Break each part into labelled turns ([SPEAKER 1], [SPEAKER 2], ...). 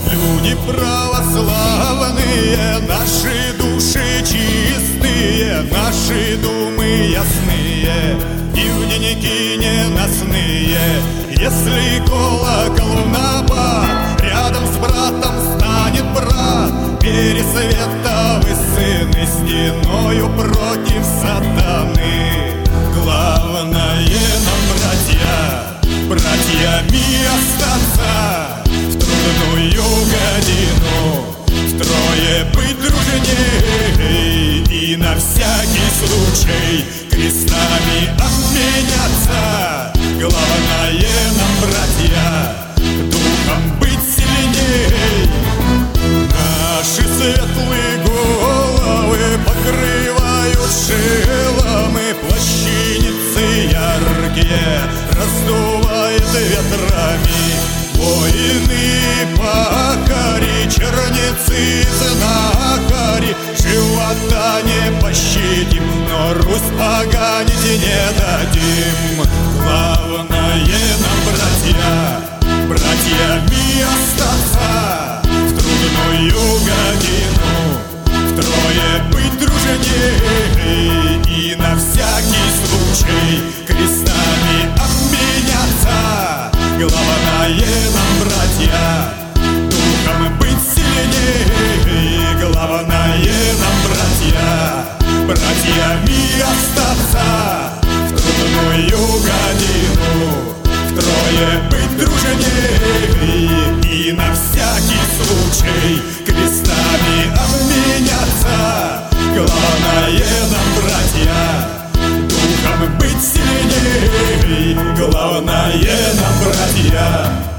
[SPEAKER 1] Люди православные, наши души чистые, наши думы ясные и в дневники ненастные. Если колокол в набат, рядом с братом станет брат, пересветовый сын и стеною против сатаны. Главное нам, братьями остаться в трудную годину, втрое быть дружней и на всякий случай крестами обменяться. Главное нам, братья, духом быть сильней. Наши светлые головы покрывают шеломы, плащаницы яркие раздувает ветрами. Воины пахари, черницы знахари, живота не пощадим, но Русь поганить не дадим. Главное нам, братьями остаться в трудную годину, втрое быть дружней и на всякий случай крестами обменяться. Главное нам, братья, духом быть сильней. Главное нам, братьями остаться в трудную годину, втрое быть дружней и на всякий случай крестами обменяться. Главное нам, братья, духом быть сильней. Главное нам, братья,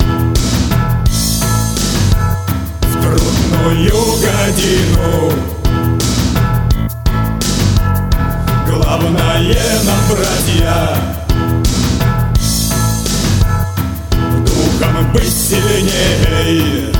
[SPEAKER 1] в трудную годину. Главное нам, братья, духом быть сильней.